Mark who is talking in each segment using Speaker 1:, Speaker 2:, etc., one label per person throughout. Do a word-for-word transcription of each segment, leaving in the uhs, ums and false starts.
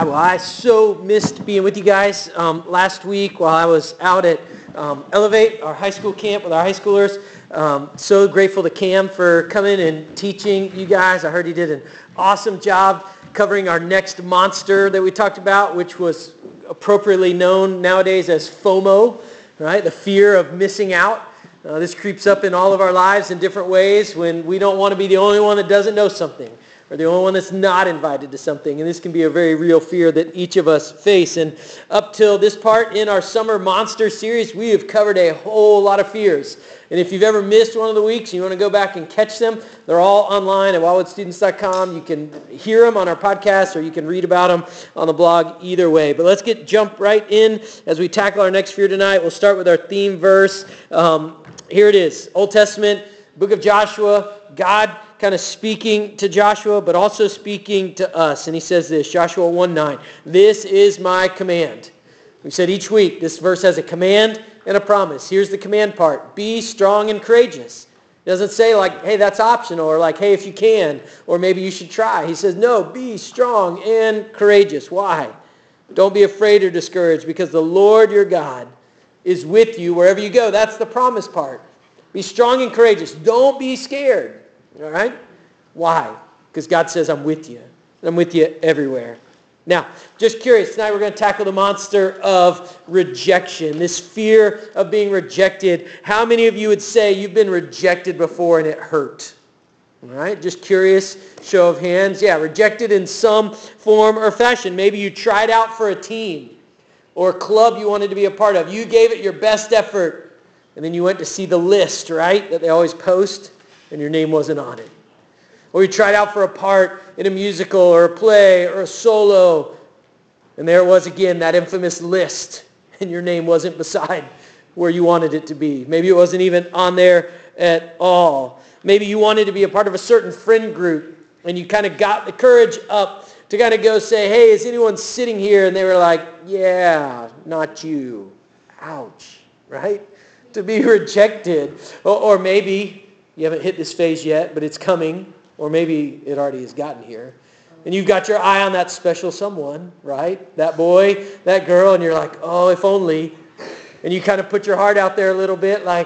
Speaker 1: Well, I so missed being with you guys um, last week while I was out at um, Elevate, our high school camp with our high schoolers. Um, so grateful to Cam for coming and teaching you guys. I heard he did an awesome job covering our next monster that we talked about, which was appropriately known nowadays as FOMO, right? The fear of missing out. Uh, this creeps up in all of our lives in different ways when we don't want to be the only one that doesn't know something, or the only one that's not invited to something. And this can be a very real fear that each of us face. And up till this part in our Summer Monster series, we have covered a whole lot of fears. And if you've ever missed one of the weeks and you want to go back and catch them, they're all online at wildwood students dot com. You can hear them on our podcast or you can read about them on the blog either way. But let's get jump right in as we tackle our next fear tonight. We'll start with our theme verse. Um, here it is, Old Testament, book of Joshua, God kind of speaking to Joshua, but also speaking to us. And he says this, Joshua one nine, this is my command. We said each week, this verse has a command and a promise. Here's the command part. Be strong and courageous. It doesn't say like, hey, that's optional, or like, hey, if you can, or maybe you should try. He says, no, be strong and courageous. Why? Don't be afraid or discouraged, because the Lord your God is with you wherever you go. That's the promise part. Be strong and courageous. Don't be scared. All right? Why? Because God says, I'm with you. I'm with you everywhere. Now, just curious, tonight we're going to tackle the monster of rejection, this fear of being rejected. How many of you would say you've been rejected before and it hurt? All right, just curious, show of hands. Yeah, rejected in some form or fashion. Maybe you tried out for a team or a club you wanted to be a part of. You gave it your best effort, and then you went to see the list, right, that they always post, and your name wasn't on it. Or you tried out for a part in a musical or a play or a solo, and there it was again, that infamous list, and your name wasn't beside where you wanted it to be. Maybe it wasn't even on there at all. Maybe you wanted to be a part of a certain friend group, and you kind of got the courage up to kind of go say, hey, is anyone sitting here? And they were like, yeah, not you. Ouch, right? To be rejected. Or, or maybe you haven't hit this phase yet, but it's coming. Or maybe it already has gotten here. And you've got your eye on that special someone, right? That boy, that girl, and you're like, oh, if only. And you kind of put your heart out there a little bit like,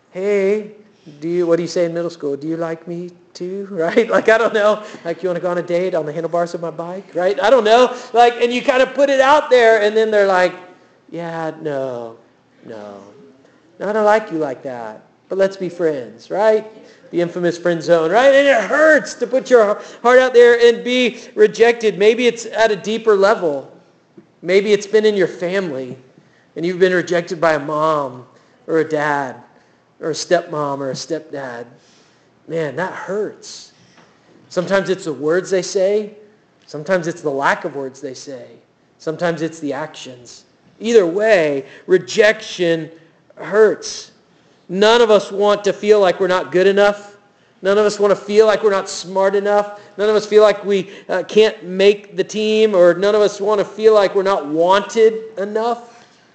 Speaker 1: hey, do you, what do you say in middle school? Do you like me too, right? Like, I don't know. Like, you want to go on a date on the handlebars of my bike, right? I don't know. Like, and you kind of put it out there, and then they're like, yeah, no, no. No, I don't like you like that. But let's be friends, right? The infamous friend zone, right? And it hurts to put your heart out there and be rejected. Maybe it's at a deeper level. Maybe it's been in your family, and you've been rejected by a mom or a dad or a stepmom or a stepdad. Man, that hurts. Sometimes it's the words they say. Sometimes it's the lack of words they say. Sometimes it's the actions. Either way, rejection hurts. None of us want to feel like we're not good enough. None of us want to feel like we're not smart enough. None of us feel like we uh, can't make the team, or none of us want to feel like we're not wanted enough.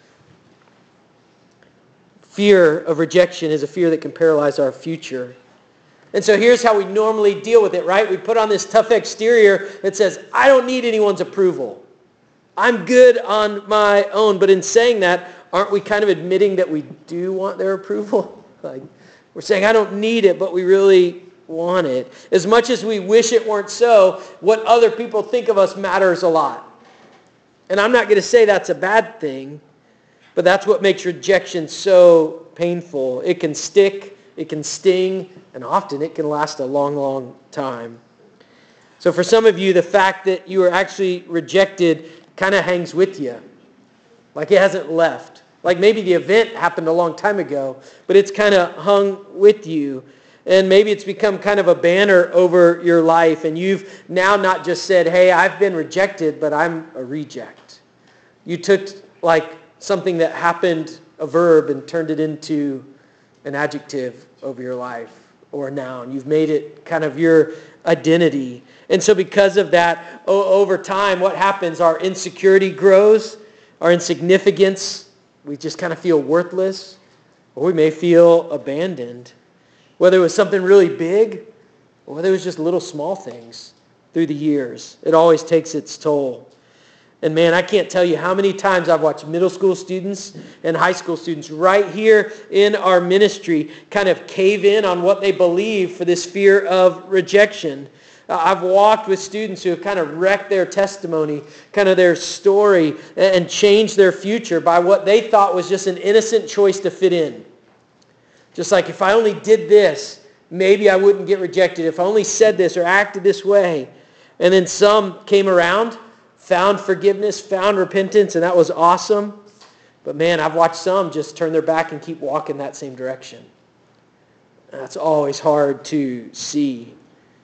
Speaker 1: Fear of rejection is a fear that can paralyze our future. And so here's how we normally deal with it, right? We put on this tough exterior that says, I don't need anyone's approval. I'm good on my own. But in saying that, aren't we kind of admitting that we do want their approval? Like, we're saying, I don't need it, but we really want it. As much as we wish it weren't so, what other people think of us matters a lot. And I'm not going to say that's a bad thing, but that's what makes rejection so painful. It can stick, it can sting, and often it can last a long, long time. So for some of you, the fact that you were actually rejected kind of hangs with you. Like it hasn't left. Like maybe the event happened a long time ago, but it's kind of hung with you. And maybe it's become kind of a banner over your life, and you've now not just said, hey, I've been rejected, but I'm a reject. You took like something that happened, a verb, and turned it into an adjective over your life or a noun. You've made it kind of your identity. And so because of that, o- over time, what happens? Our insecurity grows, our insignificance, we just kind of feel worthless, or we may feel abandoned. Whether it was something really big, or whether it was just little small things through the years, it always takes its toll. And man, I can't tell you how many times I've watched middle school students and high school students right here in our ministry kind of cave in on what they believe for this fear of rejection. Uh, I've walked with students who have kind of wrecked their testimony, kind of their story, and changed their future by what they thought was just an innocent choice to fit in. Just like, if I only did this, maybe I wouldn't get rejected. If I only said this or acted this way. And then some came around, found forgiveness, found repentance, and that was awesome. But man, I've watched some just turn their back and keep walking that same direction. That's always hard to see.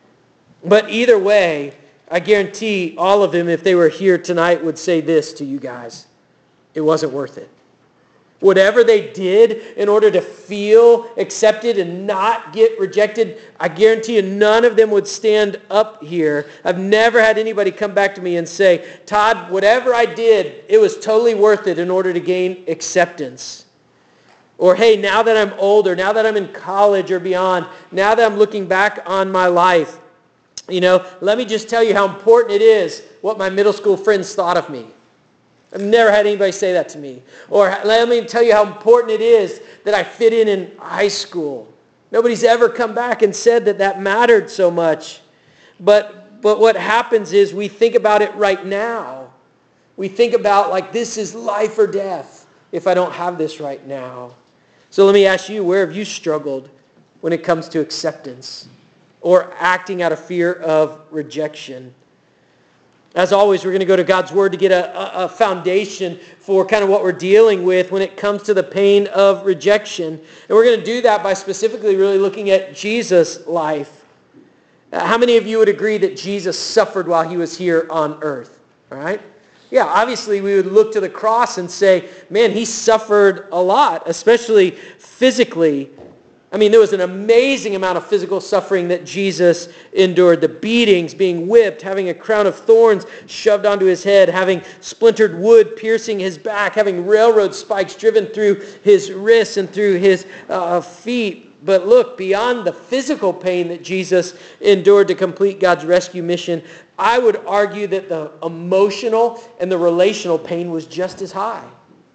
Speaker 1: But either way, I guarantee all of them, if they were here tonight, would say this to you guys: it wasn't worth it. Whatever they did in order to feel accepted and not get rejected, I guarantee you none of them would stand up here. I've never had anybody come back to me and say, Todd, whatever I did, it was totally worth it in order to gain acceptance. Or, hey, now that I'm older, now that I'm in college or beyond, now that I'm looking back on my life, you know, let me just tell you how important it is what my middle school friends thought of me. I've never had anybody say that to me. Or let me tell you how important it is that I fit in in high school. Nobody's ever come back and said that that mattered so much. But, but what happens is we think about it right now. We think about, like, this is life or death if I don't have this right now. So let me ask you, where have you struggled when it comes to acceptance or acting out of fear of rejection? As always, we're going to go to God's Word to get a, a foundation for kind of what we're dealing with when it comes to the pain of rejection. And we're going to do that by specifically really looking at Jesus' life. Uh, how many of you would agree that Jesus suffered while he was here on earth? All right? Yeah, obviously we would look to the cross and say, man, he suffered a lot, especially physically. I mean, there was an amazing amount of physical suffering that Jesus endured. The beatings, being whipped, having a crown of thorns shoved onto his head, having splintered wood piercing his back, having railroad spikes driven through his wrists and through his uh, feet. But look, beyond the physical pain that Jesus endured to complete God's rescue mission, I would argue that the emotional and the relational pain was just as high.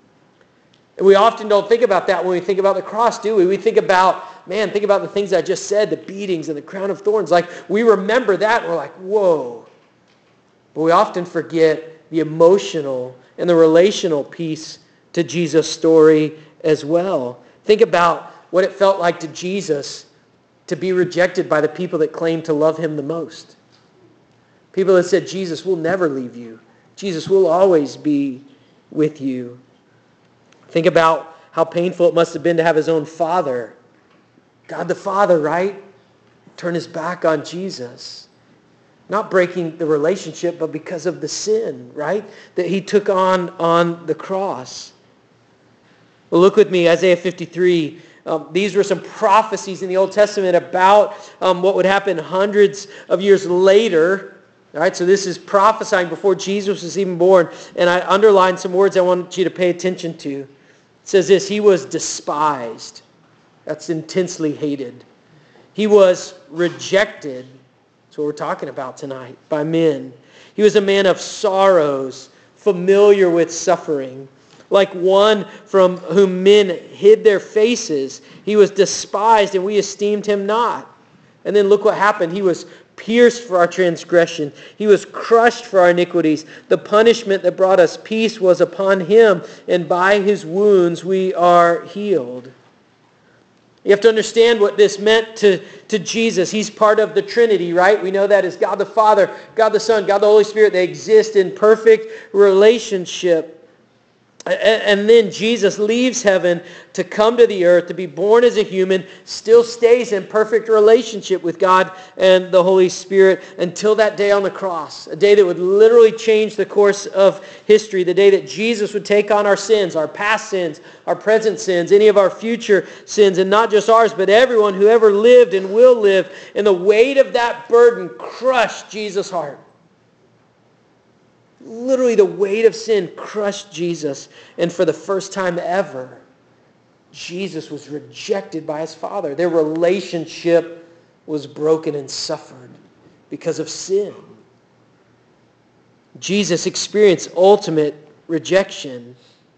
Speaker 1: And we often don't think about that when we think about the cross, do we? We think about, man, think about the things I just said, the beatings and the crown of thorns. Like, we remember that and we're like, whoa. But we often forget the emotional and the relational piece to Jesus' story as well. Think about what it felt like to Jesus to be rejected by the people that claimed to love him the most. People that said, Jesus, we'll never leave you. Jesus, we'll always be with you. Think about how painful it must have been to have his own father, God the Father, right? Turn his back on Jesus. Not breaking the relationship, but because of the sin, right? That he took on on the cross. Well, look with me, Isaiah fifty-three. Um, these were some prophecies in the Old Testament about um, what would happen hundreds of years later. All right, so this is prophesying before Jesus was even born. And I underlined some words I want you to pay attention to. It says this: he was despised. That's intensely hated. He was rejected. That's what we're talking about tonight, by men. He was a man of sorrows, familiar with suffering. Like one from whom men hid their faces. He was despised and we esteemed him not. And then look what happened. He was pierced for our transgression. He was crushed for our iniquities. The punishment that brought us peace was upon him, and by his wounds we are healed. You have to understand what this meant to, to Jesus. He's part of the Trinity, right? We know that as God the Father, God the Son, God the Holy Spirit. They exist in perfect relationship. And then Jesus leaves heaven to come to the earth, to be born as a human, still stays in perfect relationship with God and the Holy Spirit until that day on the cross, a day that would literally change the course of history, the day that Jesus would take on our sins, our past sins, our present sins, any of our future sins, and not just ours, but everyone who ever lived and will live. And the weight of that burden crushed Jesus' heart. Literally, the weight of sin crushed Jesus. And for the first time ever, Jesus was rejected by his Father. Their relationship was broken and suffered because of sin. Jesus experienced ultimate rejection,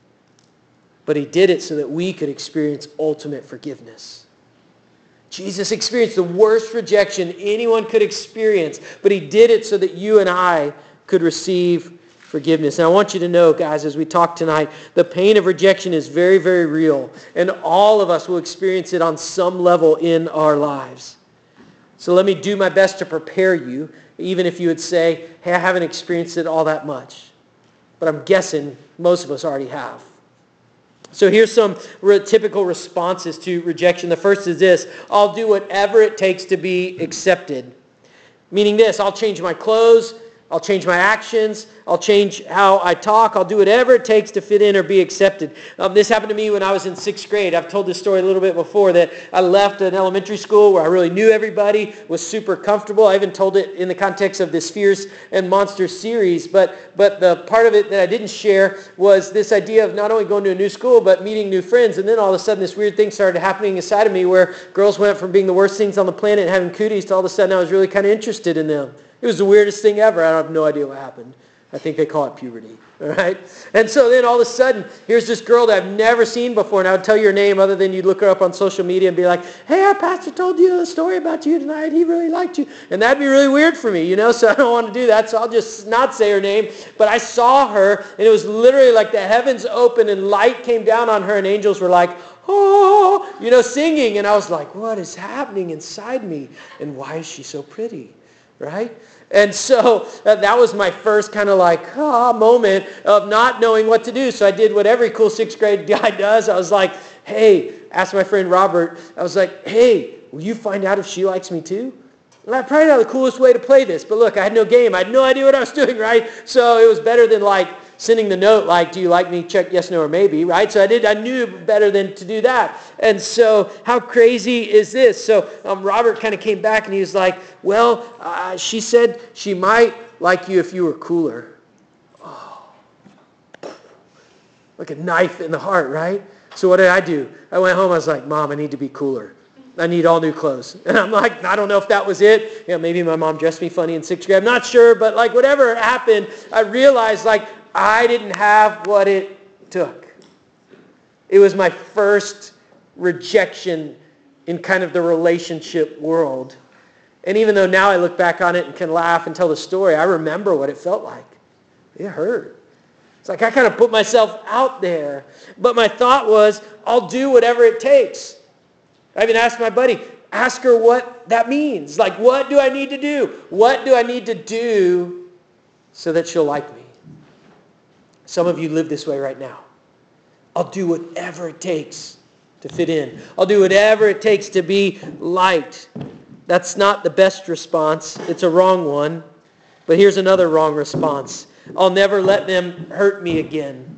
Speaker 1: but he did it so that we could experience ultimate forgiveness. Jesus experienced the worst rejection anyone could experience, but he did it so that you and I could receive forgiveness. And I want you to know, guys, as we talk tonight, the pain of rejection is very, very real, and all of us will experience it on some level in our lives. So let me do my best to prepare you, even if you would say, hey, I haven't experienced it all that much. But I'm guessing most of us already have. So here's some re- typical responses to rejection. The first is this: I'll do whatever it takes to be accepted. Meaning this: I'll change my clothes, I'll change my actions, I'll change how I talk, I'll do whatever it takes to fit in or be accepted. Um, this happened to me when I was in sixth grade. I've told this story a little bit before, that I left an elementary school where I really knew everybody, was super comfortable. I even told it in the context of this Fears and Monsters series, but, but the part of it that I didn't share was this idea of not only going to a new school, but meeting new friends. And then all of a sudden this weird thing started happening inside of me where girls went from being the worst things on the planet and having cooties to all of a sudden I was really kind of interested in them. It was the weirdest thing ever. I have no idea what happened. I think they call it puberty. All right? And so then all of a sudden, here's this girl that I've never seen before, and I would tell you her name other than you'd look her up on social media and be like, hey, our pastor told you a story about you tonight. He really liked you. And that'd be really weird for me, you know, so I don't want to do that, so I'll just not say her name. But I saw her, and it was literally like the heavens opened and light came down on her, and angels were like, oh, you know, singing. And I was like, what is happening inside me? And why is she so pretty? Right? And so uh, that was my first kind of like ah moment of not knowing what to do. So I did what every cool sixth grade guy does. I was like, hey, asked my friend Robert, I was like, hey, will you find out if she likes me too? And I probably not the coolest way to play this, but look, I had no game. I had no idea what I was doing, right? So it was better than like sending the note like, do you like me? Check yes, no, or maybe, right? So I did. I knew better than to do that. And so how crazy is this? So um, Robert kind of came back and he was like, well, uh, she said she might like you if you were cooler. Oh, like a knife in the heart, right? So what did I do? I went home. I was like, Mom, I need to be cooler. I need all new clothes. And I'm like, I don't know if that was it. You know, maybe my mom dressed me funny in sixth grade. I'm not sure. But like whatever happened, I realized like I didn't have what it took. It was my first rejection in kind of the relationship world. And even though now I look back on it and can laugh and tell the story, I remember what it felt like. It hurt. It's like I kind of put myself out there. But my thought was, I'll do whatever it takes. I even asked my buddy, ask her what that means. Like, what do I need to do? What do I need to do so that she'll like me? Some of you live this way right now. I'll do whatever it takes to fit in. I'll do whatever it takes to be liked. That's not the best response. It's a wrong one. But here's another wrong response. I'll never let them hurt me again.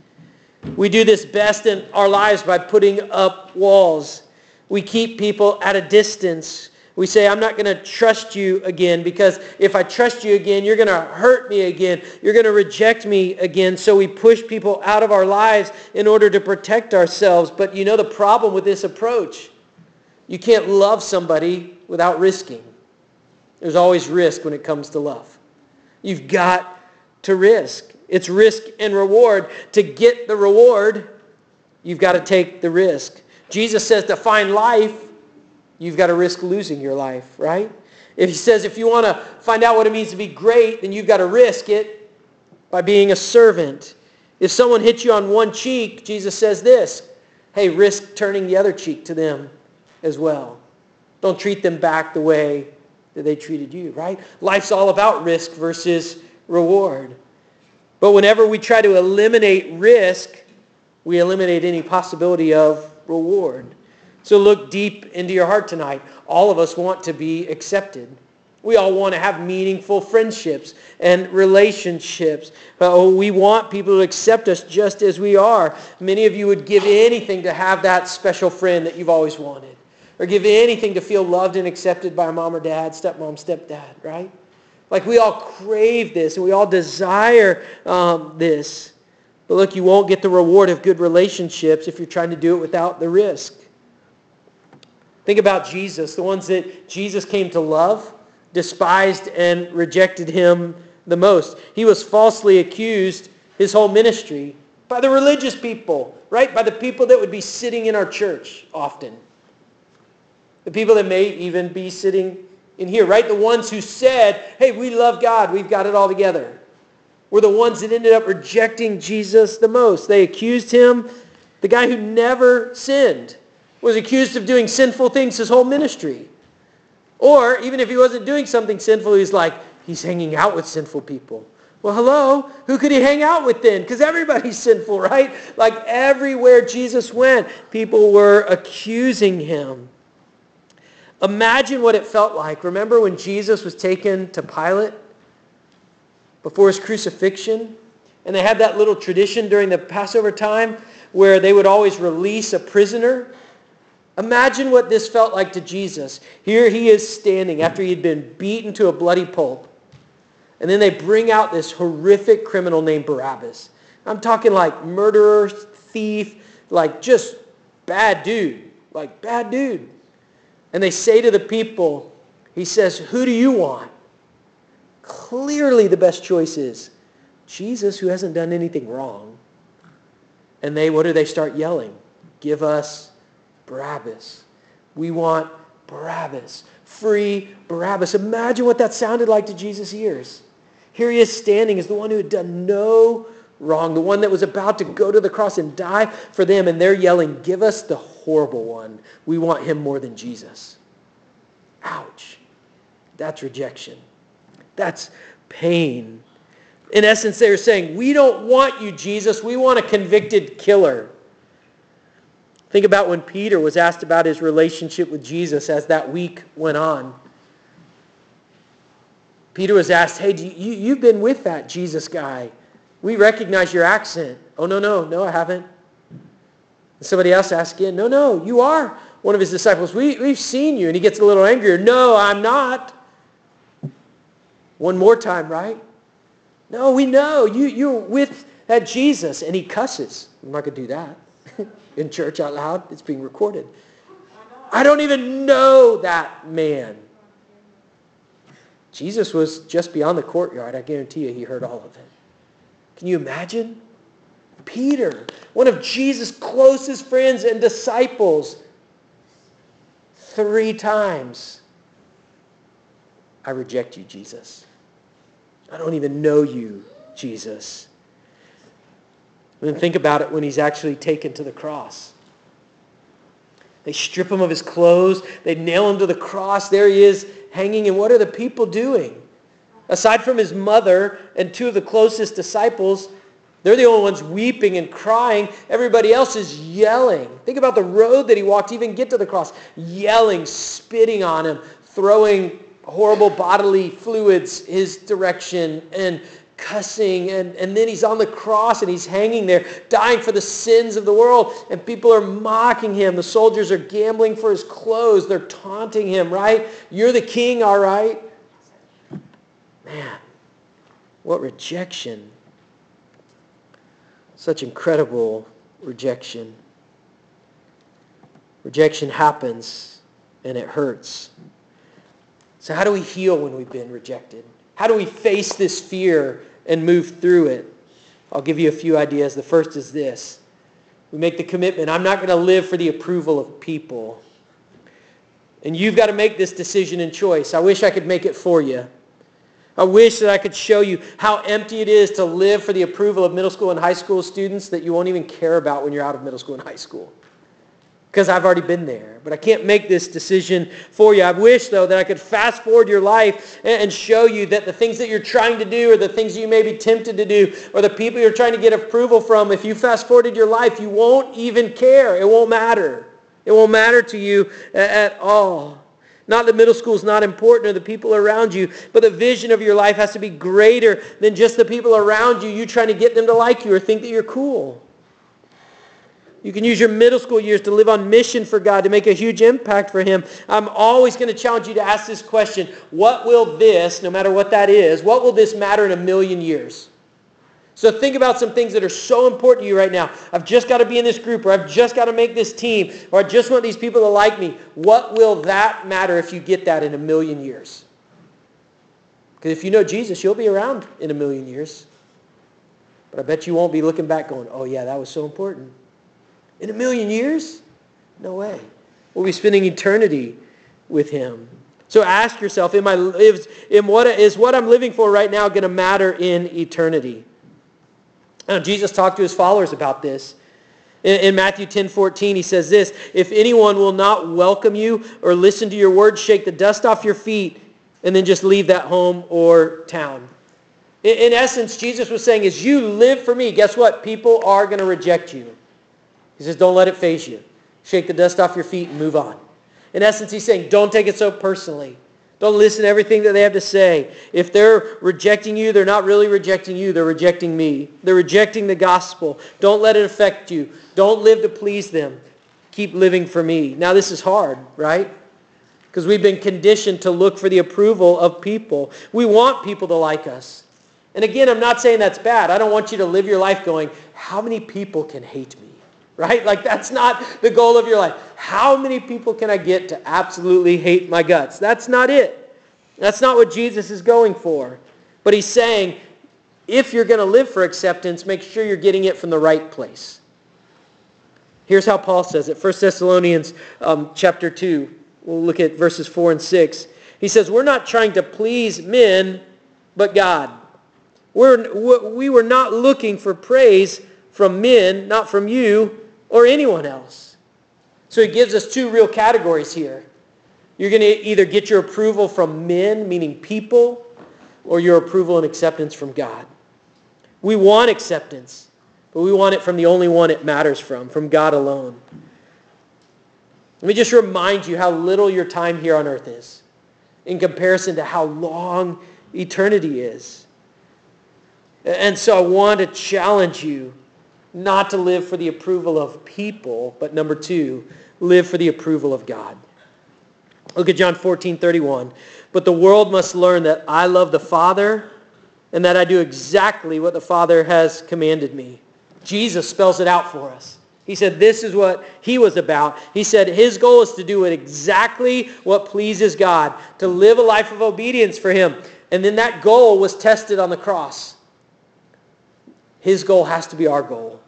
Speaker 1: We do this best in our lives by putting up walls. We keep people at a distance. We say, I'm not going to trust you again because if I trust you again, you're going to hurt me again. You're going to reject me again. So we push people out of our lives in order to protect ourselves. But you know the problem with this approach? You can't love somebody without risking. There's always risk when it comes to love. You've got to risk. It's risk and reward. To get the reward, you've got to take the risk. Jesus says to find life, you've got to risk losing your life, right? If he says if you want to find out what it means to be great, then you've got to risk it by being a servant. If someone hits you on one cheek, Jesus says this, hey, risk turning the other cheek to them as well. Don't treat them back the way that they treated you, right? Life's all about risk versus reward. But whenever we try to eliminate risk, we eliminate any possibility of reward. So look deep into your heart tonight. All of us want to be accepted. We all want to have meaningful friendships and relationships. Uh, we want people to accept us just as we are. Many of you would give anything to have that special friend that you've always wanted. Or give anything to feel loved and accepted by mom or dad, stepmom, stepdad, right? Like we all crave this and we all desire um, this. But look, you won't get the reward of good relationships if you're trying to do it without the risk. Think about Jesus. The ones that Jesus came to love, despised and rejected him the most. He was falsely accused his whole ministry by the religious people, right? By the people that would be sitting in our church often. The people that may even be sitting in here, right? The ones who said, hey, we love God, we've got it all together, were the ones that ended up rejecting Jesus the most. They accused him, the guy who never sinned, was accused of doing sinful things his whole ministry. Or even if he wasn't doing something sinful, he's like, he's hanging out with sinful people. Well, hello, who could he hang out with then? Because everybody's sinful, right? Like everywhere Jesus went, people were accusing him. Imagine what it felt like. Remember when Jesus was taken to Pilate before his crucifixion? And they had that little tradition during the Passover time where they would always release a prisoner. Imagine what this felt like to Jesus. Here he is standing after he had been beaten to a bloody pulp. And then they bring out this horrific criminal named Barabbas. I'm talking like murderer, thief, like just bad dude. Like bad dude. And they say to the people, he says, who do you want? Clearly the best choice is Jesus, who hasn't done anything wrong. And they, what do they start yelling? Give us Barabbas. We want Barabbas. Free Barabbas. Imagine what that sounded like to Jesus' ears. Here he is standing as the one who had done no wrong, the one that was about to go to the cross and die for them, and they're yelling, give us the horrible one. We want him more than Jesus. Ouch. That's rejection. That's pain. In essence, they were saying, we don't want you, Jesus. We want a convicted killer. Think about when Peter was asked about his relationship with Jesus as that week went on. Peter was asked, hey, do you, you've been with that Jesus guy. We recognize your accent. Oh, no, no, no, I haven't. And somebody else asked again, no, no, you are one of his disciples. We, we've seen you. And he gets a little angrier. No, I'm not. One more time, right? No, we know. You, you're with that Jesus. And he cusses. I'm not going to do that in church out loud. It's being recorded. I don't even know that man. Jesus was just beyond the courtyard. I guarantee you he heard all of it. Can you imagine? Peter, one of Jesus' closest friends and disciples, three times. I reject you, Jesus. I don't even know you, Jesus. And then think about it when he's actually taken to the cross. They strip him of his clothes. They nail him to the cross. There he is hanging. And what are the people doing? Aside from his mother and two of the closest disciples, they're the only ones weeping and crying. Everybody else is yelling. Think about the road that he walked to even get to the cross. Yelling, spitting on him, throwing horrible bodily fluids his direction, and cussing, and, and then he's on the cross and he's hanging there, dying for the sins of the world, and people are mocking him. The soldiers are gambling for his clothes. They're taunting him, right? You're the king, all right? Man, what rejection. Such incredible rejection. Rejection happens and it hurts. So how do we heal when we've been rejected? How do we face this fear and move through it? I'll give you a few ideas. The first is this. We make the commitment, I'm not going to live for the approval of people. And you've got to make this decision and choice. I wish I could make it for you. I wish that I could show you how empty it is to live for the approval of middle school and high school students that you won't even care about when you're out of middle school and high school. Because I've already been there. But I can't make this decision for you. I wish, though, that I could fast forward your life and show you that the things that you're trying to do, or the things you may be tempted to do, or the people you're trying to get approval from, if you fast forwarded your life, you won't even care. It won't matter. It won't matter to you at all. Not that middle school is not important or the people around you, but the vision of your life has to be greater than just the people around you, you trying to get them to like you or think that you're cool. You can use your middle school years to live on mission for God, to make a huge impact for Him. I'm always going to challenge you to ask this question: what will this, no matter what that is, what will this matter in a million years? So think about some things that are so important to you right now. I've just got to be in this group, or I've just got to make this team, or I just want these people to like me. What will that matter if you get that in a million years? Because if you know Jesus, you'll be around in a million years. But I bet you won't be looking back going, oh yeah, that was so important. In a million years? No way. We'll be spending eternity with him. So ask yourself, am I, is, am what, is what I'm living for right now going to matter in eternity? Now, Jesus talked to his followers about this. In, in Matthew ten fourteen, he says this, if anyone will not welcome you or listen to your words, shake the dust off your feet and then just leave that home or town. In, in essence, Jesus was saying, as you live for me, guess what? People are going to reject you. He says, don't let it faze you. Shake the dust off your feet and move on. In essence, he's saying, don't take it so personally. Don't listen to everything that they have to say. If they're rejecting you, they're not really rejecting you. They're rejecting me. They're rejecting the gospel. Don't let it affect you. Don't live to please them. Keep living for me. Now, this is hard, right? Because we've been conditioned to look for the approval of people. We want people to like us. And again, I'm not saying that's bad. I don't want you to live your life going, how many people can hate me? Right? Like that's not the goal of your life. How many people can I get to absolutely hate my guts? That's not it. That's not what Jesus is going for. But he's saying, if you're going to live for acceptance, make sure you're getting it from the right place. Here's how Paul says it. First Thessalonians um, chapter two. We'll look at verses four and six. He says, we're not trying to please men, but God. We're, we were not looking for praise from men, not from you, or anyone else. So he gives us two real categories here. You're going to either get your approval from men, meaning people, or your approval and acceptance from God. We want acceptance, but we want it from the only one it matters from, from God alone. Let me just remind you how little your time here on earth is in comparison to how long eternity is. And so I want to challenge you not to live for the approval of people, but number two, live for the approval of God. Look at John fourteen thirty-one. But the world must learn that I love the Father and that I do exactly what the Father has commanded me. Jesus spells it out for us. He said this is what he was about. He said his goal is to do it exactly what pleases God, to live a life of obedience for him. And then that goal was tested on the cross. His goal has to be our goal.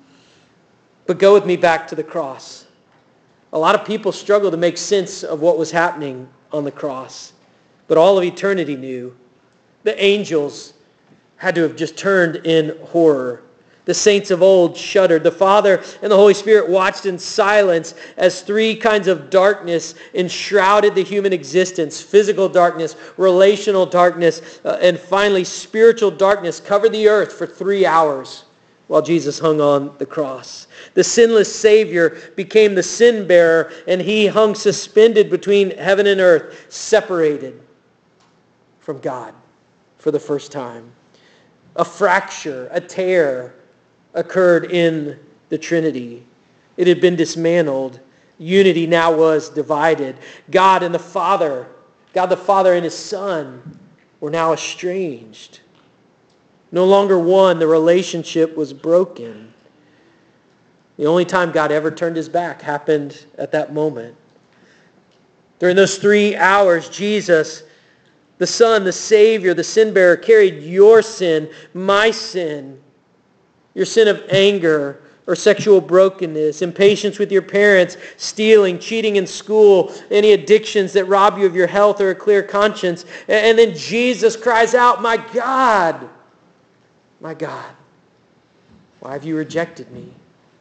Speaker 1: But go with me back to the cross. A lot of people struggle to make sense of what was happening on the cross. But all of eternity knew. The angels had to have just turned in horror. The saints of old shuddered. The Father and the Holy Spirit watched in silence as three kinds of darkness enshrouded the human existence. Physical darkness, relational darkness, uh, and finally spiritual darkness covered the earth for three hours while Jesus hung on the cross. The sinless Savior became the sin bearer, and he hung suspended between heaven and earth, separated from God for the first time. A fracture, a tear occurred in the Trinity. It had been dismantled. Unity now was divided. God and the Father, God the Father and his Son were now estranged. No longer one, the relationship was broken. The only time God ever turned his back happened at that moment. During those three hours, Jesus, the Son, the Savior, the sin bearer, carried your sin, my sin, your sin of anger or sexual brokenness, impatience with your parents, stealing, cheating in school, any addictions that rob you of your health or a clear conscience. And then Jesus cries out, my God, my God, why have you rejected me?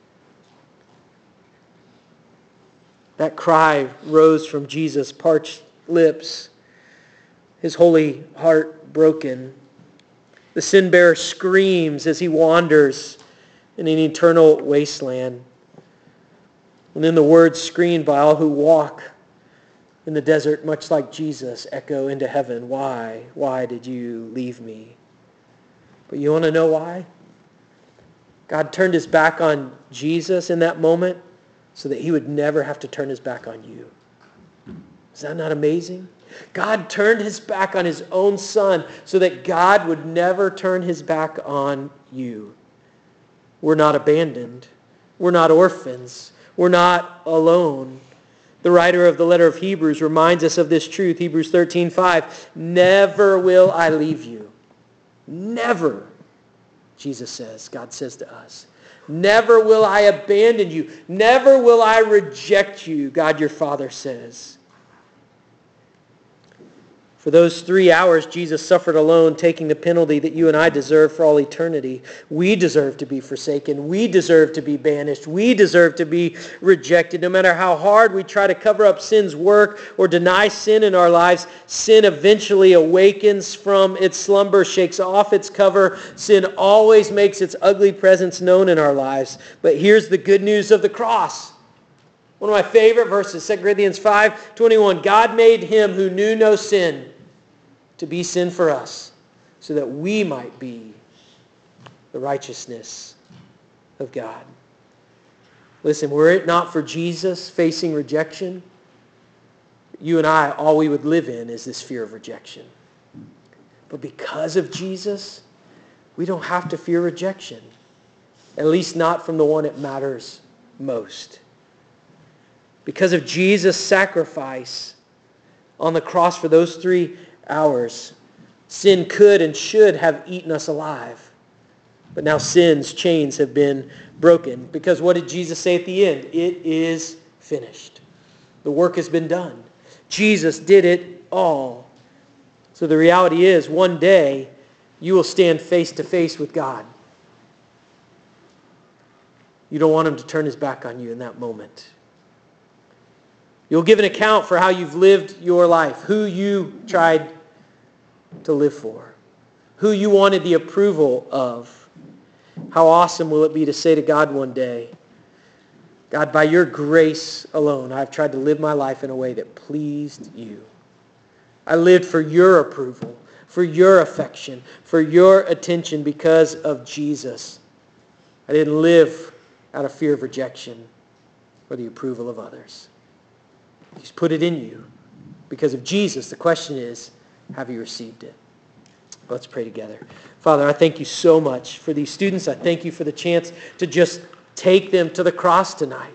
Speaker 1: That cry rose from Jesus' parched lips, his holy heart broken. The sin bearer screams as he wanders in an eternal wasteland. And then the words screamed by all who walk in the desert, much like Jesus, echo into heaven. Why? Why did you leave me? But you want to know why? God turned his back on Jesus in that moment so that he would never have to turn his back on you. Is that not amazing? God turned his back on his own Son so that God would never turn his back on you. We're not abandoned. We're not orphans. We're not alone. The writer of the letter of Hebrews reminds us of this truth. Hebrews thirteen five. Never will I leave you. Never, Jesus says, God says to us. Never will I abandon you. Never will I reject you, God your Father says. For those three hours, Jesus suffered alone, taking the penalty that you and I deserve for all eternity. We deserve to be forsaken. We deserve to be banished. We deserve to be rejected. No matter how hard we try to cover up sin's work or deny sin in our lives, sin eventually awakens from its slumber, shakes off its cover. Sin always makes its ugly presence known in our lives. But here's the good news of the cross. One of my favorite verses, Second Corinthians five twenty-one. God made him who knew no sin to be sin for us, so that we might be the righteousness of God. Listen, were it not for Jesus facing rejection, you and I, all we would live in is this fear of rejection. But because of Jesus, we don't have to fear rejection, at least not from the one it matters most. Because of Jesus' sacrifice on the cross for those three hours, sin could and should have eaten us alive. But now sin's chains have been broken. Because what did Jesus say at the end? It is finished. The work has been done. Jesus did it all. So the reality is, one day, you will stand face to face with God. You don't want him to turn his back on you in that moment. You'll give an account for how you've lived your life, who you tried to live for, who you wanted the approval of. How awesome will it be to say to God one day, God, by your grace alone, I've tried to live my life in a way that pleased you. I lived for your approval, for your affection, for your attention because of Jesus. I didn't live out of fear of rejection or the approval of others. He's put it in you because of Jesus. The question is, have you received it? Let's pray together. Father, I thank you so much for these students. I thank you for the chance to just take them to the cross tonight.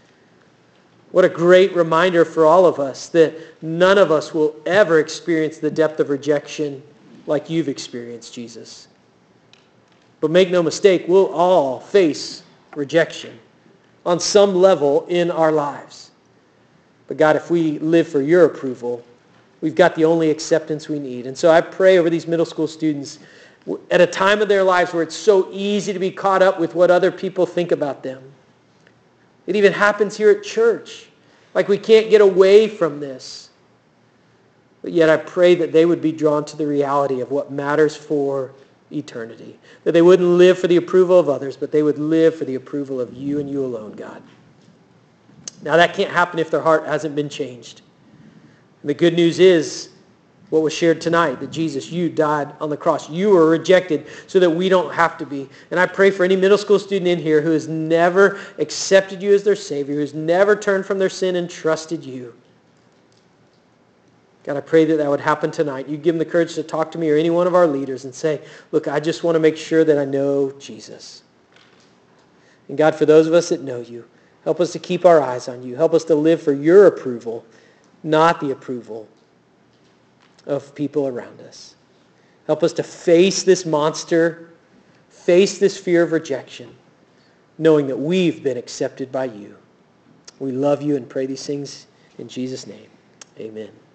Speaker 1: What a great reminder for all of us that none of us will ever experience the depth of rejection like you've experienced, Jesus. But make no mistake, we'll all face rejection on some level in our lives. But God, if we live for your approval, we've got the only acceptance we need. And so I pray over these middle school students at a time of their lives where it's so easy to be caught up with what other people think about them. It even happens here at church. Like we can't get away from this. But yet I pray that they would be drawn to the reality of what matters for eternity. That they wouldn't live for the approval of others, but they would live for the approval of you and you alone, God. Now that can't happen if their heart hasn't been changed. And the good news is what was shared tonight, that Jesus, you died on the cross. You were rejected so that we don't have to be. And I pray for any middle school student in here who has never accepted you as their Savior, who has never turned from their sin and trusted you. God, I pray that that would happen tonight. You give them the courage to talk to me or any one of our leaders and say, look, I just want to make sure that I know Jesus. And God, for those of us that know you, help us to keep our eyes on you. Help us to live for your approval, not the approval of people around us. Help us to face this monster, face this fear of rejection, knowing that we've been accepted by you. We love you and pray these things in Jesus' name. Amen.